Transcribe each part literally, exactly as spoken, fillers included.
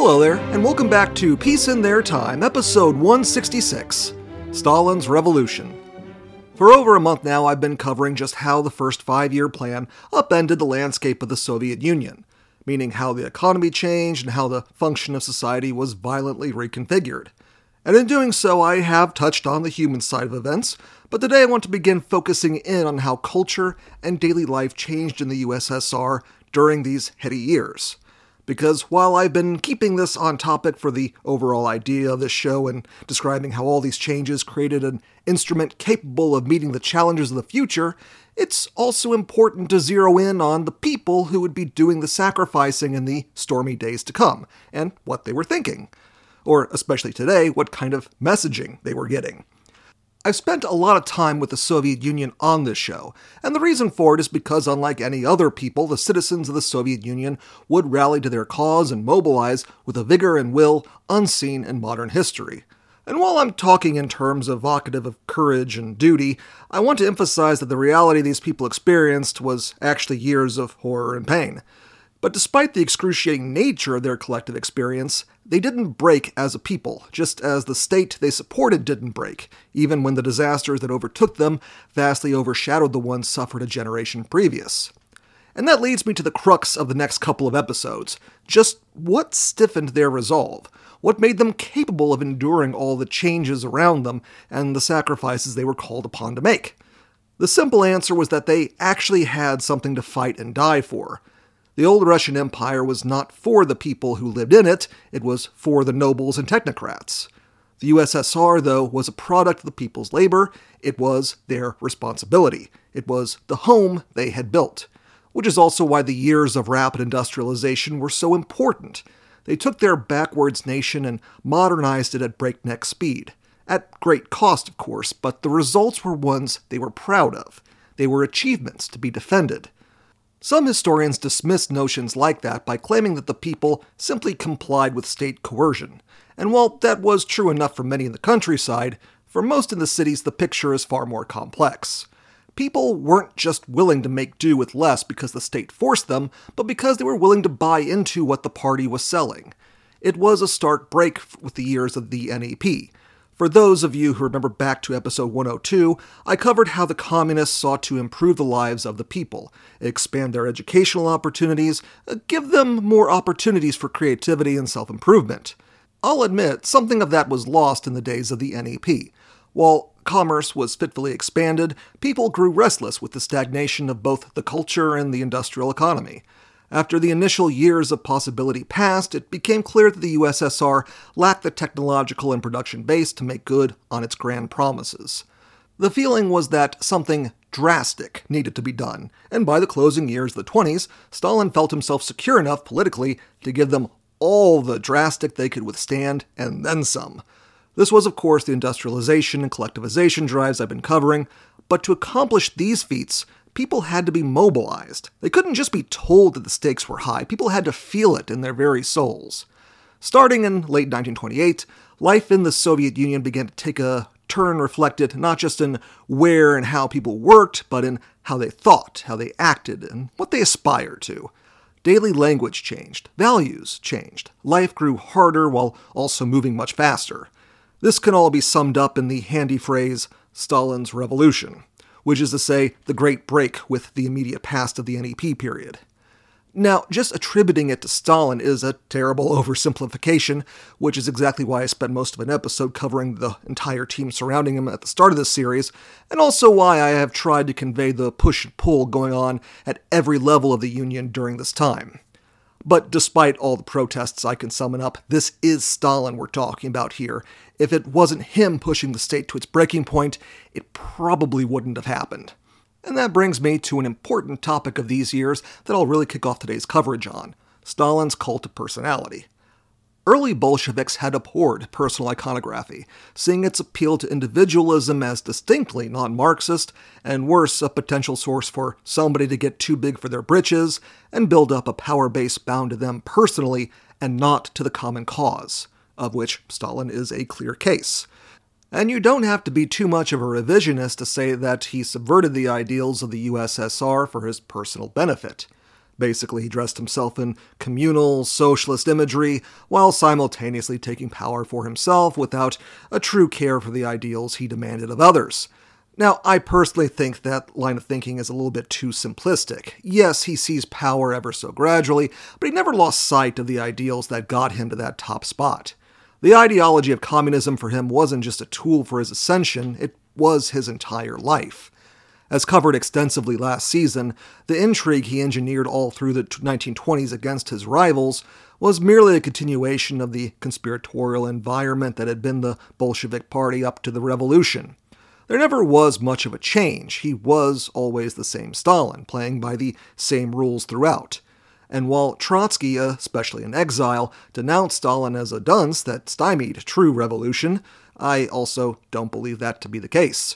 Hello there, and welcome back to Peace in Their Time, episode one sixty-six, Stalin's Revolution. For over a month now, I've been covering just how the first five-year plan upended the landscape of the Soviet Union, meaning how the economy changed and how the function of society was violently reconfigured. And in doing so, I have touched on the human side of events, but today I want to begin focusing in on how culture and daily life changed in the U S S R during these heady years. Because while I've been keeping this on topic for the overall idea of this show and describing how all these changes created an instrument capable of meeting the challenges of the future, it's also important to zero in on the people who would be doing the sacrificing in the stormy days to come, and what they were thinking. Or, especially today, what kind of messaging they were getting. I've spent a lot of time with the Soviet Union on this show, and the reason for it is because unlike any other people, the citizens of the Soviet Union would rally to their cause and mobilize with a vigor and will unseen in modern history. And while I'm talking in terms evocative of courage and duty, I want to emphasize that the reality these people experienced was actually years of horror and pain. But despite the excruciating nature of their collective experience, they didn't break as a people, just as the state they supported didn't break, even when the disasters that overtook them vastly overshadowed the ones suffered a generation previous. And that leads me to the crux of the next couple of episodes. Just what stiffened their resolve? What made them capable of enduring all the changes around them and the sacrifices they were called upon to make? The simple answer was that they actually had something to fight and die for. The old Russian Empire was not for the people who lived in it, it was for the nobles and technocrats. The U S S R, though, was a product of the people's labor, it was their responsibility. It was the home they had built. Which is also why the years of rapid industrialization were so important. They took their backwards nation and modernized it at breakneck speed. At great cost, of course, but the results were ones they were proud of. They were achievements to be defended. Some historians dismiss notions like that by claiming that the people simply complied with state coercion. And while that was true enough for many in the countryside, for most in the cities the picture is far more complex. People weren't just willing to make do with less because the state forced them, but because they were willing to buy into what the party was selling. It was a stark break with the years of the N E P. For those of you who remember back to episode one oh two, I covered how the communists sought to improve the lives of the people, expand their educational opportunities, give them more opportunities for creativity and self-improvement. I'll admit, something of that was lost in the days of the N E P. While commerce was fitfully expanded, people grew restless with the stagnation of both the culture and the industrial economy. After the initial years of possibility passed, it became clear that the U S S R lacked the technological and production base to make good on its grand promises. The feeling was that something drastic needed to be done, and by the closing years of the twenties, Stalin felt himself secure enough politically to give them all the drastic they could withstand, and then some. This was, of course, the industrialization and collectivization drives I've been covering, but to accomplish these feats, people had to be mobilized. They couldn't just be told that the stakes were high. People had to feel it in their very souls. Starting in late nineteen twenty-eight, life in the Soviet Union began to take a turn reflected not just in where and how people worked, but in how they thought, how they acted, and what they aspired to. Daily language changed. Values changed. Life grew harder while also moving much faster. This can all be summed up in the handy phrase, Stalin's Revolution, which is to say, the great break with the immediate past of the N E P period. Now, just attributing it to Stalin is a terrible oversimplification, which is exactly why I spent most of an episode covering the entire team surrounding him at the start of this series, and also why I have tried to convey the push and pull going on at every level of the Union during this time. But despite all the protests I can summon up, this is Stalin we're talking about here. If it wasn't him pushing the state to its breaking point, it probably wouldn't have happened. And that brings me to an important topic of these years that I'll really kick off today's coverage on, Stalin's cult of personality. Early Bolsheviks had abhorred personal iconography, seeing its appeal to individualism as distinctly non-Marxist, and worse, a potential source for somebody to get too big for their britches and build up a power base bound to them personally and not to the common cause, of which Stalin is a clear case. And you don't have to be too much of a revisionist to say that he subverted the ideals of the U S S R for his personal benefit. Basically, he dressed himself in communal, socialist imagery, while simultaneously taking power for himself without a true care for the ideals he demanded of others. Now, I personally think that line of thinking is a little bit too simplistic. Yes, he seized power ever so gradually, but he never lost sight of the ideals that got him to that top spot. The ideology of communism for him wasn't just a tool for his ascension, it was his entire life. As covered extensively last season, the intrigue he engineered all through the nineteen twenties against his rivals was merely a continuation of the conspiratorial environment that had been the Bolshevik Party up to the revolution. There never was much of a change. He was always the same Stalin, playing by the same rules throughout. And while Trotsky, especially in exile, denounced Stalin as a dunce that stymied true revolution, I also don't believe that to be the case.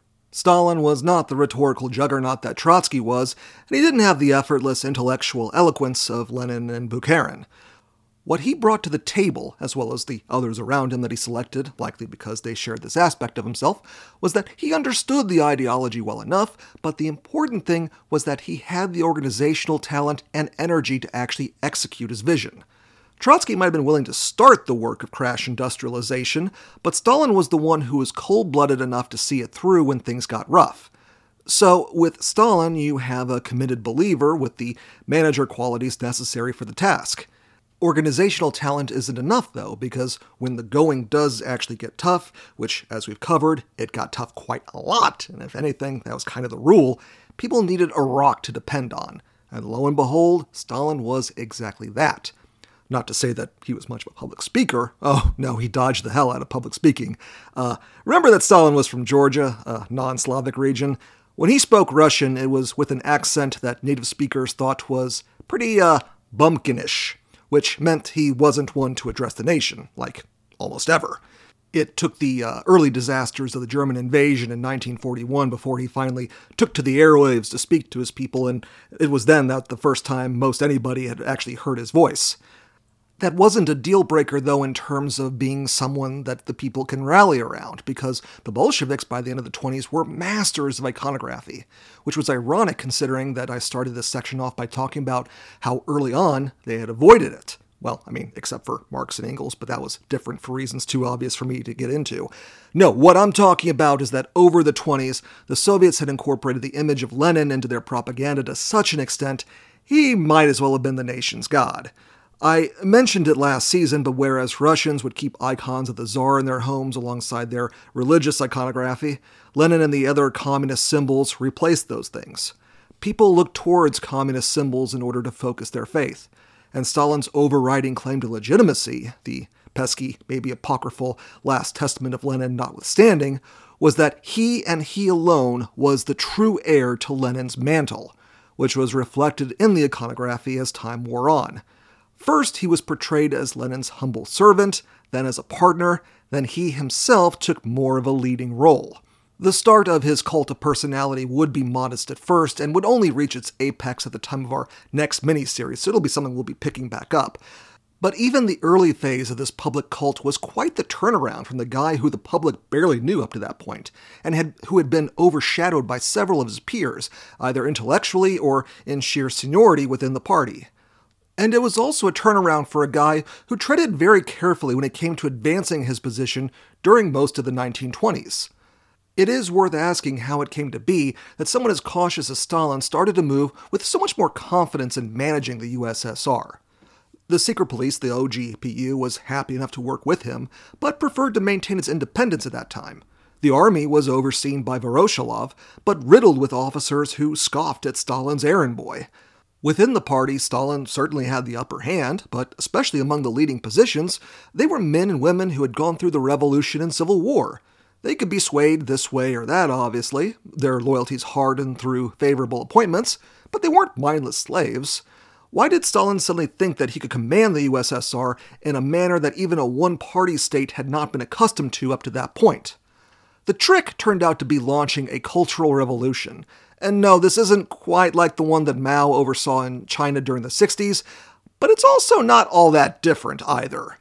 Stalin was not the rhetorical juggernaut that Trotsky was, and he didn't have the effortless intellectual eloquence of Lenin and Bukharin. What he brought to the table, as well as the others around him that he selected, likely because they shared this aspect of himself, was that he understood the ideology well enough, but the important thing was that he had the organizational talent and energy to actually execute his vision. Trotsky might have been willing to start the work of crash industrialization, but Stalin was the one who was cold-blooded enough to see it through when things got rough. So, with Stalin, you have a committed believer with the manager qualities necessary for the task. Organizational talent isn't enough, though, because when the going does actually get tough, which, as we've covered, it got tough quite a lot, and if anything, that was kind of the rule, people needed a rock to depend on. And lo and behold, Stalin was exactly that. Not to say that he was much of a public speaker. Oh, no, he dodged the hell out of public speaking. Uh, remember that Stalin was from Georgia, a non-Slavic region? When he spoke Russian, it was with an accent that native speakers thought was pretty, uh, bumpkinish, which meant he wasn't one to address the nation, like almost ever. It took the uh, early disasters of the German invasion in nineteen forty-one before he finally took to the airwaves to speak to his people, and it was then that the first time most anybody had actually heard his voice. That wasn't a deal breaker, though, in terms of being someone that the people can rally around, because the Bolsheviks, by the end of the twenties, were masters of iconography, which was ironic considering that I started this section off by talking about how early on they had avoided it. Well, I mean, except for Marx and Engels, but that was different for reasons too obvious for me to get into. No, what I'm talking about is that over the twenties, the Soviets had incorporated the image of Lenin into their propaganda to such an extent, he might as well have been the nation's god. I mentioned it last season, but whereas Russians would keep icons of the Tsar in their homes alongside their religious iconography, Lenin and the other communist symbols replaced those things. People looked towards communist symbols in order to focus their faith, and Stalin's overriding claim to legitimacy, the pesky, maybe apocryphal Last Testament of Lenin notwithstanding, was that he and he alone was the true heir to Lenin's mantle, which was reflected in the iconography as time wore on. First, he was portrayed as Lenin's humble servant, then as a partner, then he himself took more of a leading role. The start of his cult of personality would be modest at first, and would only reach its apex at the time of our next miniseries, so it'll be something we'll be picking back up. But even the early phase of this public cult was quite the turnaround from the guy who the public barely knew up to that point, and had, who had been overshadowed by several of his peers, either intellectually or in sheer seniority within the party. And it was also a turnaround for a guy who treaded very carefully when it came to advancing his position during most of the nineteen twenties. It is worth asking how it came to be that someone as cautious as Stalin started to move with so much more confidence in managing the U S S R. The secret police, the O G P U, was happy enough to work with him, but preferred to maintain its independence at that time. The army was overseen by Voroshilov, but riddled with officers who scoffed at Stalin's errand boy. Within the party, Stalin certainly had the upper hand, but especially among the leading positions, they were men and women who had gone through the revolution and civil war. They could be swayed this way or that, obviously, their loyalties hardened through favorable appointments, but they weren't mindless slaves. Why did Stalin suddenly think that he could command the U S S R in a manner that even a one-party state had not been accustomed to up to that point? The trick turned out to be launching a cultural revolution. And no, this isn't quite like the one that Mao oversaw in China during the sixties, but it's also not all that different either.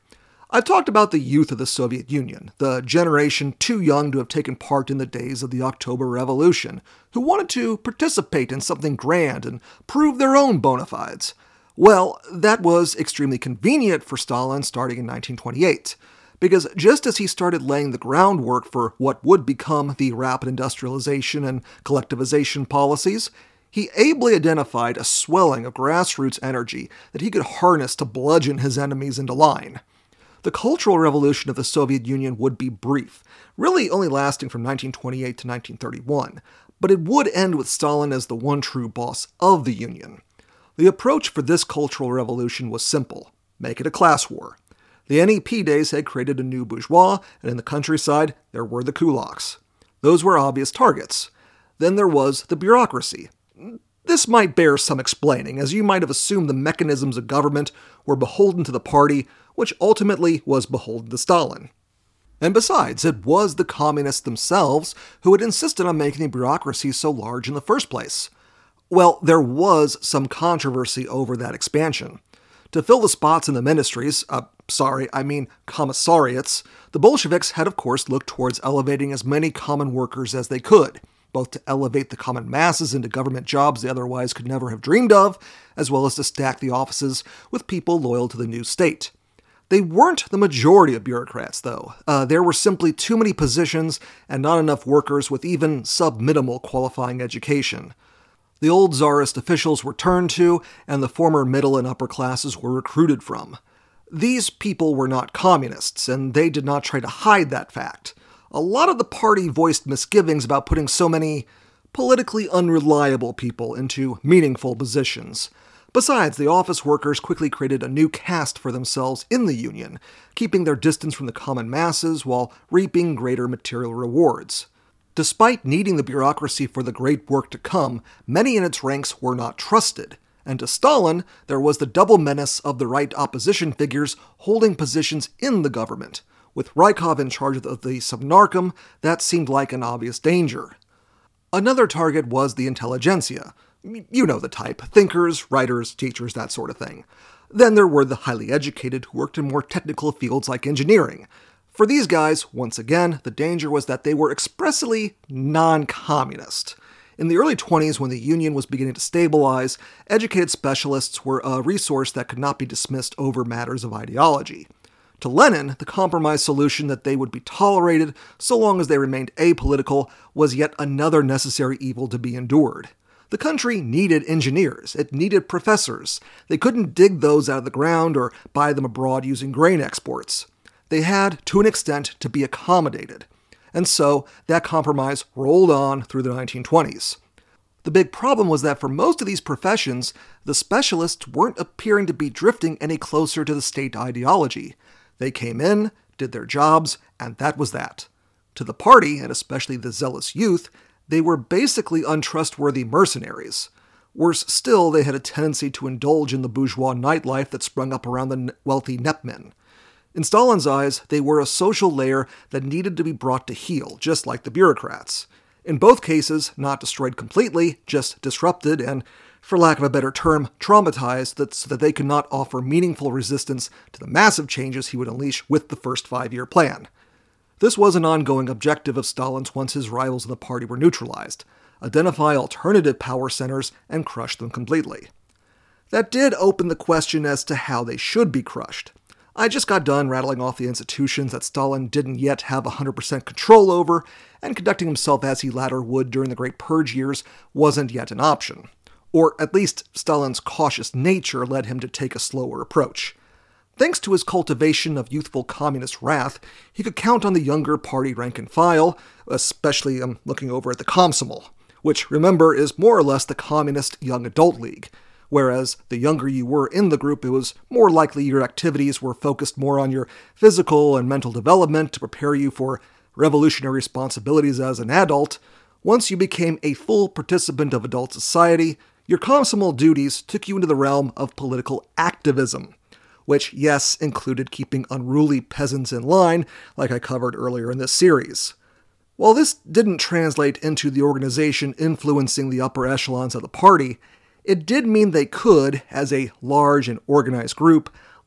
I've talked about the youth of the Soviet Union, the generation too young to have taken part in the days of the October Revolution, who wanted to participate in something grand and prove their own bona fides. Well, that was extremely convenient for Stalin starting in nineteen twenty-eight, because just as he started laying the groundwork for what would become the rapid industrialization and collectivization policies, he ably identified a swelling of grassroots energy that he could harness to bludgeon his enemies into line. The Cultural Revolution of the Soviet Union would be brief, really only lasting from nineteen twenty-eight to nineteen thirty-one, but it would end with Stalin as the one true boss of the Union. The approach for this Cultural Revolution was simple: make it a class war. The N E P days had created a new bourgeois, and in the countryside there were the kulaks. Those were obvious targets. Then there was the bureaucracy. This might bear some explaining, as you might have assumed the mechanisms of government were beholden to the party, which ultimately was beholden to Stalin. And besides, it was the communists themselves who had insisted on making the bureaucracy so large in the first place. Well, there was some controversy over that expansion. To fill the spots in the ministries, uh, sorry, I mean commissariats, the Bolsheviks had of course looked towards elevating as many common workers as they could, both to elevate the common masses into government jobs they otherwise could never have dreamed of, as well as to stack the offices with people loyal to the new state. They weren't the majority of bureaucrats, though. Uh, there were simply too many positions and not enough workers with even sub-minimal qualifying education. The old czarist officials were turned to, and the former middle and upper classes were recruited from. These people were not communists, and they did not try to hide that fact. A lot of the party voiced misgivings about putting so many politically unreliable people into meaningful positions. Besides, the office workers quickly created a new caste for themselves in the Union, keeping their distance from the common masses while reaping greater material rewards. Despite needing the bureaucracy for the great work to come, many in its ranks were not trusted, and to Stalin, there was the double menace of the right opposition figures holding positions in the government. With Rykov in charge of the Subnarcom, that seemed like an obvious danger. Another target was the intelligentsia. You know the type: thinkers, writers, teachers, that sort of thing. Then there were the highly educated who worked in more technical fields like engineering. For these guys, once again, the danger was that they were expressly non-communist. In the early twenties, when the Union was beginning to stabilize, educated specialists were a resource that could not be dismissed over matters of ideology. To Lenin, the compromise solution that they would be tolerated so long as they remained apolitical was yet another necessary evil to be endured. The country needed engineers. It needed professors. They couldn't dig those out of the ground or buy them abroad using grain exports. They had, to an extent, to be accommodated. And so, that compromise rolled on through the nineteen twenties. The big problem was that for most of these professions, the specialists weren't appearing to be drifting any closer to the state ideology. They came in, did their jobs, and that was that. To the party, and especially the zealous youth, they were basically untrustworthy mercenaries. Worse still, they had a tendency to indulge in the bourgeois nightlife that sprung up around the wealthy Nepmen. In Stalin's eyes, they were a social layer that needed to be brought to heel, just like the bureaucrats. In both cases, not destroyed completely, just disrupted and, for lack of a better term, traumatized that, so that they could not offer meaningful resistance to the massive changes he would unleash with the first five-year plan. This was an ongoing objective of Stalin's once his rivals in the party were neutralized: identify alternative power centers and crush them completely. That did open the question as to how they should be crushed. I just got done rattling off the institutions that Stalin didn't yet have one hundred percent control over, and conducting himself as he later would during the Great Purge years wasn't yet an option. Or at least Stalin's cautious nature led him to take a slower approach. Thanks to his cultivation of youthful communist wrath, he could count on the younger party rank and file, especially um, looking over at the Komsomol, which, remember, is more or less the communist young adult league. Whereas the younger you were in the group, it was more likely your activities were focused more on your physical and mental development to prepare you for revolutionary responsibilities as an adult. Once you became a full participant of adult society, your Komsomol duties took you into the realm of political activism, which, yes, included keeping unruly peasants in line, like I covered earlier in this series. While this didn't translate into the organization influencing the upper echelons of the party, it did mean they could, as a large and organized group,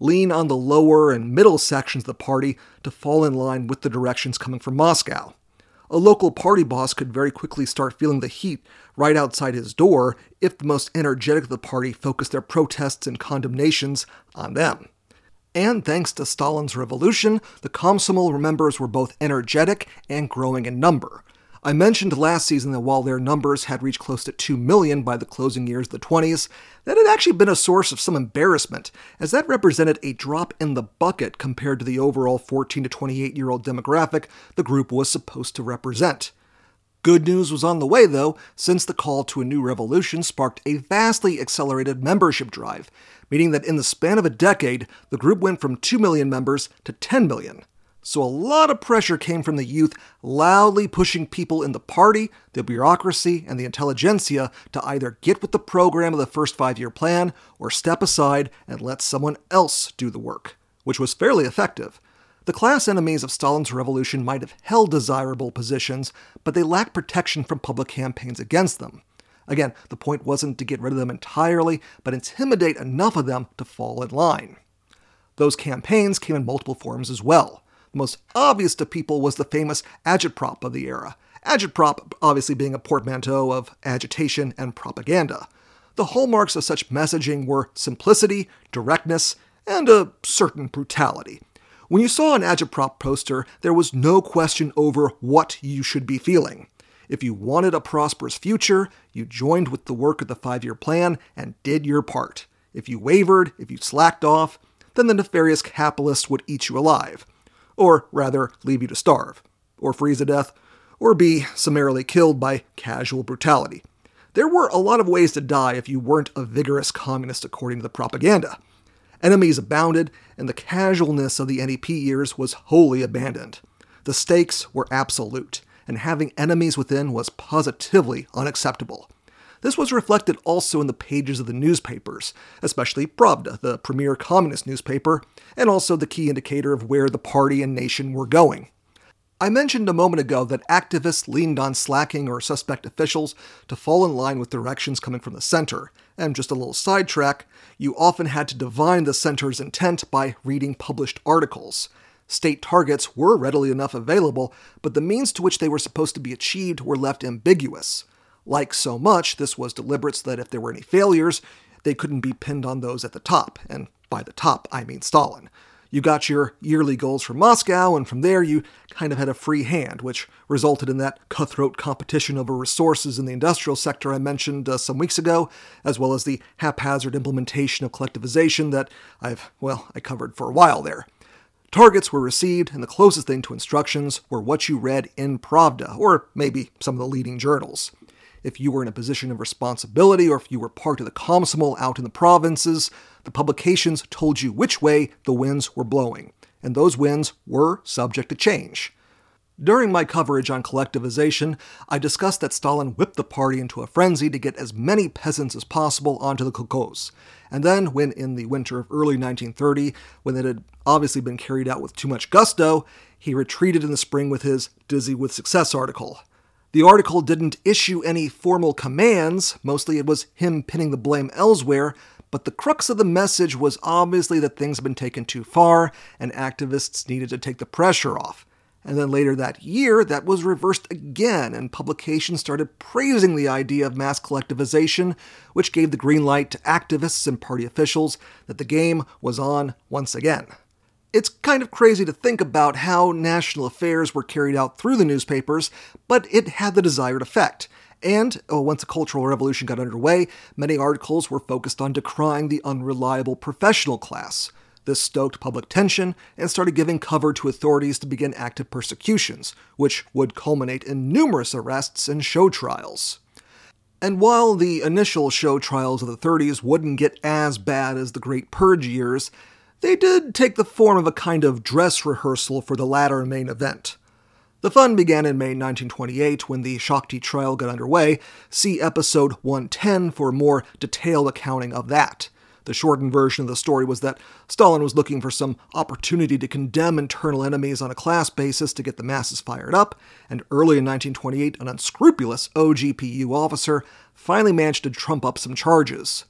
lean on the lower and middle sections of the party to fall in line with the directions coming from Moscow. A local party boss could very quickly start feeling the heat right outside his door if the most energetic of the party focused their protests and condemnations on them. And thanks to Stalin's revolution, the Komsomol members were both energetic and growing in number. I mentioned last season that while their numbers had reached close to two million by the closing years of the twenties, that had actually been a source of some embarrassment, as that represented a drop in the bucket compared to the overall fourteen to twenty-eight-year-old demographic the group was supposed to represent. Good news was on the way, though, since the call to a new revolution sparked a vastly accelerated membership drive, meaning that in the span of a decade, the group went from two million members to ten million. So a lot of pressure came from the youth loudly pushing people in the party, the bureaucracy, and the intelligentsia to either get with the program of the first five-year plan or step aside and let someone else do the work, which was fairly effective. The class enemies of Stalin's revolution might have held desirable positions, but they lacked protection from public campaigns against them. Again, the point wasn't to get rid of them entirely, but intimidate enough of them to fall in line. Those campaigns came in multiple forms as well. The most obvious to people was the famous agitprop of the era. Agitprop obviously being a portmanteau of agitation and propaganda. The hallmarks of such messaging were simplicity, directness, and a certain brutality. When you saw an agitprop poster, there was no question over what you should be feeling. If you wanted a prosperous future, you joined with the work of the five-year plan and did your part. If you wavered, if you slacked off, then the nefarious capitalists would eat you alive. Or rather, leave you to starve, or freeze to death, or be summarily killed by casual brutality. There were a lot of ways to die if you weren't a vigorous communist according to the propaganda. Enemies abounded, and the casualness of the N E P years was wholly abandoned. The stakes were absolute, and having enemies within was positively unacceptable. This was reflected also in the pages of the newspapers, especially Pravda, the premier communist newspaper, and also the key indicator of where the party and nation were going. I mentioned a moment ago that activists leaned on slacking or suspect officials to fall in line with directions coming from the center, and just a little sidetrack, you often had to divine the center's intent by reading published articles. State targets were readily enough available, but the means to which they were supposed to be achieved were left ambiguous. Like so much, this was deliberate so that if there were any failures, they couldn't be pinned on those at the top, and by the top, I mean Stalin. You got your yearly goals from Moscow, and from there you kind of had a free hand, which resulted in that cutthroat competition over resources in the industrial sector I mentioned uh, some weeks ago, as well as the haphazard implementation of collectivization that I've, well, I covered for a while there. Targets were received, and the closest thing to instructions were what you read in Pravda, or maybe some of the leading journals. If you were in a position of responsibility, or if you were part of the Komsomol out in the provinces, the publications told you which way the winds were blowing, and those winds were subject to change. During my coverage on collectivization, I discussed that Stalin whipped the party into a frenzy to get as many peasants as possible onto the kolkhoz, and then, when in the winter of early nineteen thirty, when it had obviously been carried out with too much gusto, he retreated in the spring with his Dizzy with Success article. The article didn't issue any formal commands, mostly it was him pinning the blame elsewhere, but the crux of the message was obviously that things had been taken too far, and activists needed to take the pressure off. And then later that year, that was reversed again, and publications started praising the idea of mass collectivization, which gave the green light to activists and party officials that the game was on once again. It's kind of crazy to think about how national affairs were carried out through the newspapers, but it had the desired effect. And oh, once the Cultural Revolution got underway, many articles were focused on decrying the unreliable professional class. This stoked public tension and started giving cover to authorities to begin active persecutions, which would culminate in numerous arrests and show trials. And while the initial show trials of the thirties wouldn't get as bad as the Great Purge years, they did take the form of a kind of dress rehearsal for the latter main event. The fun began in May nineteen twenty-eight when the Shakhty trial got underway. See episode one ten for a more detailed accounting of that. The shortened version of the story was that Stalin was looking for some opportunity to condemn internal enemies on a class basis to get the masses fired up, and early in nineteen twenty-eight, an unscrupulous O G P U officer finally managed to trump up some charges.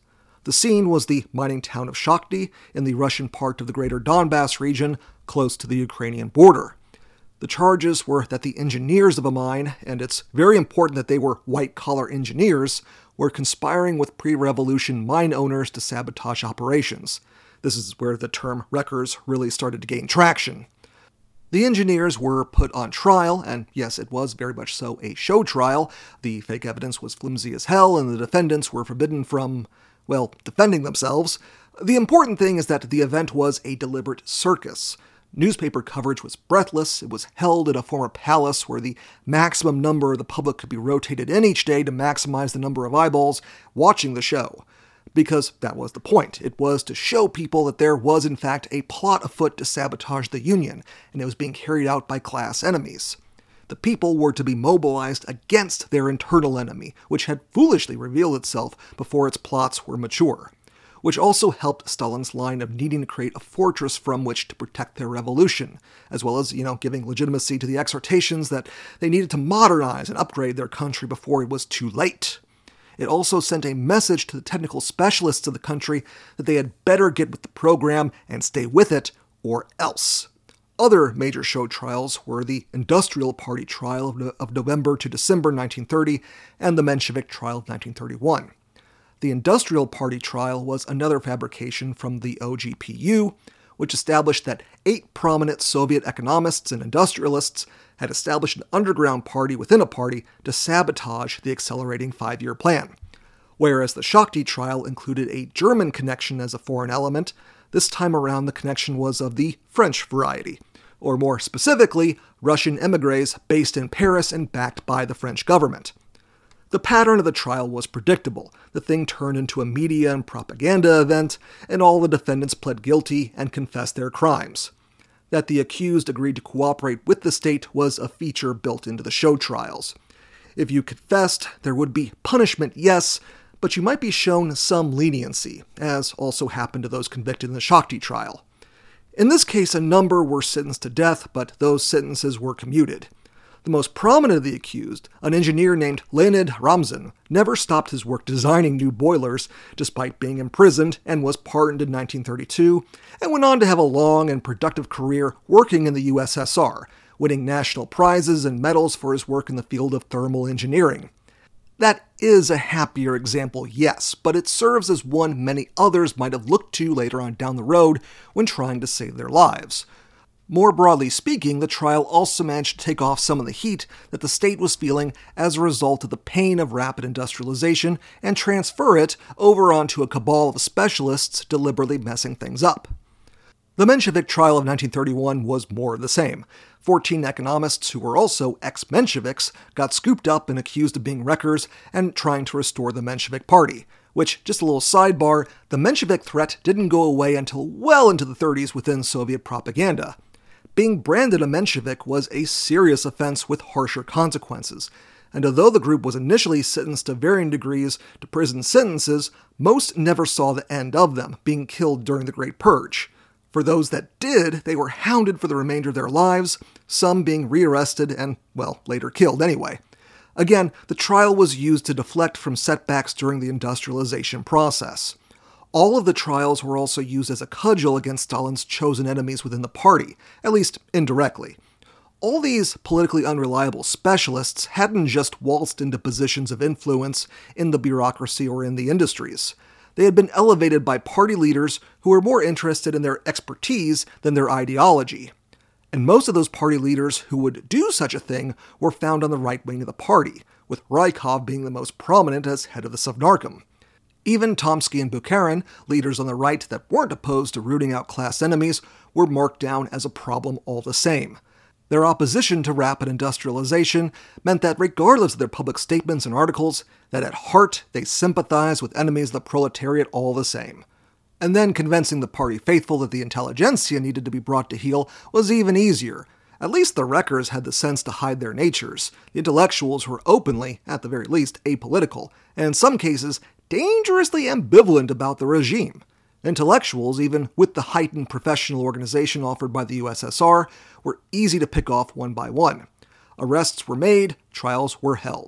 The scene was the mining town of Shakhty in the Russian part of the greater Donbass region, close to the Ukrainian border. The charges were that the engineers of a mine, and it's very important that they were white-collar engineers, were conspiring with pre-revolution mine owners to sabotage operations. This is where the term wreckers really started to gain traction. The engineers were put on trial, and yes, it was very much so a show trial. The fake evidence was flimsy as hell, and the defendants were forbidden from, well, defending themselves. The important thing is that the event was a deliberate circus. Newspaper coverage was breathless. It was held at a former palace where the maximum number of the public could be rotated in each day to maximize the number of eyeballs watching the show. Because that was the point. It was to show people that there was in fact a plot afoot to sabotage the Union, and it was being carried out by class enemies. The people were to be mobilized against their internal enemy, which had foolishly revealed itself before its plots were mature, which also helped Stalin's line of needing to create a fortress from which to protect their revolution, as well as, you know, giving legitimacy to the exhortations that they needed to modernize and upgrade their country before it was too late. It also sent a message to the technical specialists of the country that they had better get with the program and stay with it, or else. Other major show trials were the Industrial Party trial of, no- of November to December nineteen thirty and the Menshevik trial of nineteen thirty-one. The Industrial Party trial was another fabrication from the O G P U, which established that eight prominent Soviet economists and industrialists had established an underground party within a party to sabotage the accelerating five-year plan. Whereas the Shakhty trial included a German connection as a foreign element, this time around the connection was of the French variety, or more specifically, Russian émigrés based in Paris and backed by the French government. The pattern of the trial was predictable. The thing turned into a media and propaganda event, and all the defendants pled guilty and confessed their crimes. That the accused agreed to cooperate with the state was a feature built into the show trials. If you confessed, there would be punishment, yes, but you might be shown some leniency, as also happened to those convicted in the Shakhty trial. In this case, a number were sentenced to death, but those sentences were commuted. The most prominent of the accused, an engineer named Leonid Ramzin, never stopped his work designing new boilers, despite being imprisoned, and was pardoned in nineteen thirty-two, and went on to have a long and productive career working in the U S S R, winning national prizes and medals for his work in the field of thermal engineering. That is a happier example, yes, but it serves as one many others might have looked to later on down the road when trying to save their lives. More broadly speaking, the trial also managed to take off some of the heat that the state was feeling as a result of the pain of rapid industrialization and transfer it over onto a cabal of specialists deliberately messing things up. The Menshevik trial of nineteen thirty-one was more of the same. Fourteen economists who were also ex-Mensheviks got scooped up and accused of being wreckers and trying to restore the Menshevik party. Which, just a little sidebar, the Menshevik threat didn't go away until well into the thirties within Soviet propaganda. Being branded a Menshevik was a serious offense with harsher consequences, and although the group was initially sentenced to varying degrees to prison sentences, most never saw the end of them, being killed during the Great Purge. For those that did, they were hounded for the remainder of their lives, some being rearrested and, well, later killed anyway. Again, the trial was used to deflect from setbacks during the industrialization process. All of the trials were also used as a cudgel against Stalin's chosen enemies within the party, at least indirectly. All these politically unreliable specialists hadn't just waltzed into positions of influence in the bureaucracy or in the industries. They had been elevated by party leaders who were more interested in their expertise than their ideology. And most of those party leaders who would do such a thing were found on the right wing of the party, with Rykov being the most prominent as head of the Sovnarkom. Even Tomsky and Bukharin, leaders on the right that weren't opposed to rooting out class enemies, were marked down as a problem all the same. Their opposition to rapid industrialization meant that regardless of their public statements and articles, that at heart they sympathized with enemies of the proletariat all the same. And then convincing the party faithful that the intelligentsia needed to be brought to heel was even easier. At least the wreckers had the sense to hide their natures. The intellectuals were openly, at the very least, apolitical, and in some cases, dangerously ambivalent about the regime. Intellectuals, even with the heightened professional organization offered by the U S S R, were easy to pick off one by one. Arrests were made, trials were held.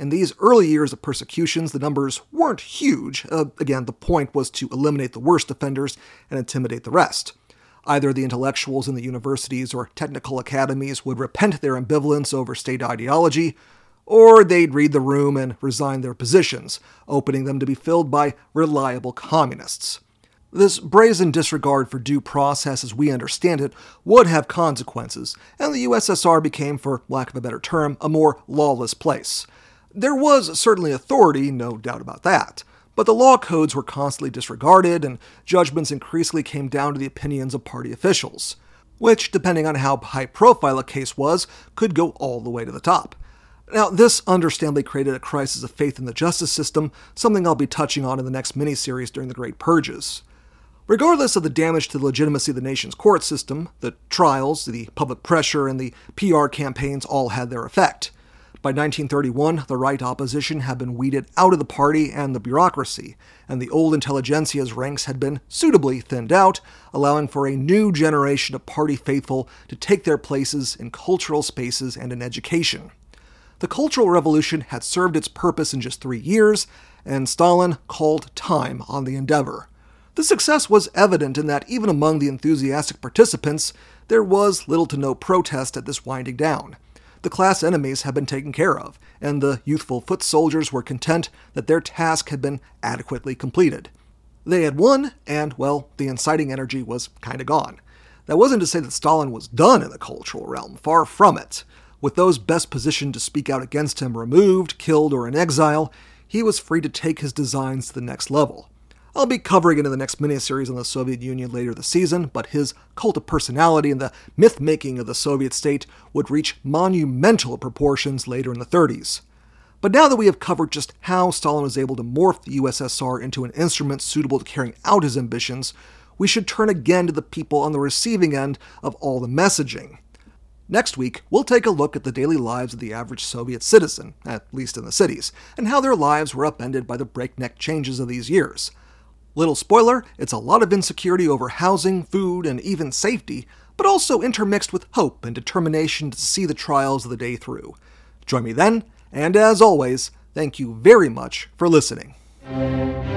In these early years of persecutions, the numbers weren't huge. Uh, again, the point was to eliminate the worst offenders and intimidate the rest. Either the intellectuals in the universities or technical academies would repent their ambivalence over state ideology, or they'd read the room and resign their positions, opening them to be filled by reliable communists. This brazen disregard for due process as we understand it would have consequences, and the U S S R became, for lack of a better term, a more lawless place. There was certainly authority, no doubt about that, but the law codes were constantly disregarded, and judgments increasingly came down to the opinions of party officials, which, depending on how high-profile a case was, could go all the way to the top. Now, this understandably created a crisis of faith in the justice system, something I'll be touching on in the next miniseries during the Great Purges. Regardless of the damage to the legitimacy of the nation's court system, the trials, the public pressure, and the P R campaigns all had their effect. By nineteen thirty-one, the right opposition had been weeded out of the party and the bureaucracy, and the old intelligentsia's ranks had been suitably thinned out, allowing for a new generation of party faithful to take their places in cultural spaces and in education. The Cultural Revolution had served its purpose in just three years, and Stalin called time on the endeavor. The success was evident in that even among the enthusiastic participants, there was little to no protest at this winding down. The class enemies had been taken care of, and the youthful foot soldiers were content that their task had been adequately completed. They had won, and, well, the inciting energy was kinda gone. That wasn't to say that Stalin was done in the cultural realm, far from it. With those best positioned to speak out against him removed, killed, or in exile, he was free to take his designs to the next level. I'll be covering it in the next miniseries on the Soviet Union later this season, but his cult of personality and the myth-making of the Soviet state would reach monumental proportions later in the thirties. But now that we have covered just how Stalin was able to morph the U S S R into an instrument suitable to carrying out his ambitions, we should turn again to the people on the receiving end of all the messaging. Next week, we'll take a look at the daily lives of the average Soviet citizen, at least in the cities, and how their lives were upended by the breakneck changes of these years. Little spoiler, it's a lot of insecurity over housing, food, and even safety, but also intermixed with hope and determination to see the trials of the day through. Join me then, and as always, thank you very much for listening.